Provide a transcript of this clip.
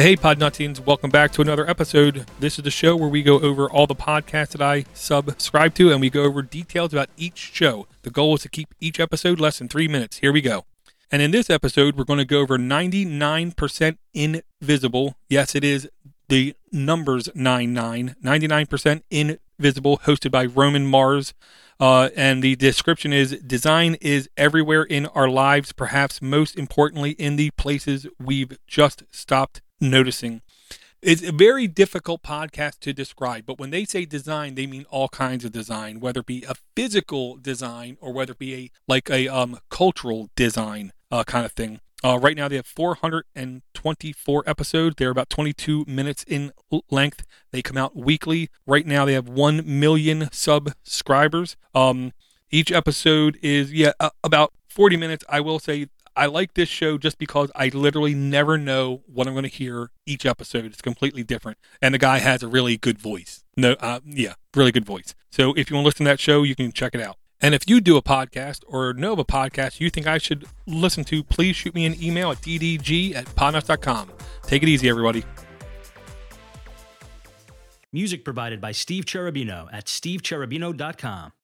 Hey, Podnuttians, welcome back to another episode. This is the show where we go over all the podcasts that I subscribe to, and we go over details about each show. The goal is to keep each episode less than 3 minutes. Here we go. And in this episode, we're going to go over 99% Invisible. Yes, it is the numbers 99% Invisible, hosted by Roman Mars. And the description is, design is everywhere in our lives, perhaps most importantly in the places we've just stopped noticing. It's a very difficult podcast to describe, but when they say design, they mean all kinds of design, whether it be a physical design or whether it be a cultural design kind of thing. Right now they have 424 episodes. They're about 22 minutes in length. They come out weekly. Right now they have 1 million subscribers. Each episode is about 40 minutes. I will say I like this show just because I literally never know what I'm going to hear each episode. It's completely different. And the guy has a really good voice. Really good voice. So if you want to listen to that show, you can check it out. And if you do a podcast or know of a podcast you think I should listen to, please shoot me an email at ddg@podnuts.com. Take it easy, everybody. Music provided by Steve Cherubino at stevecherubino.com.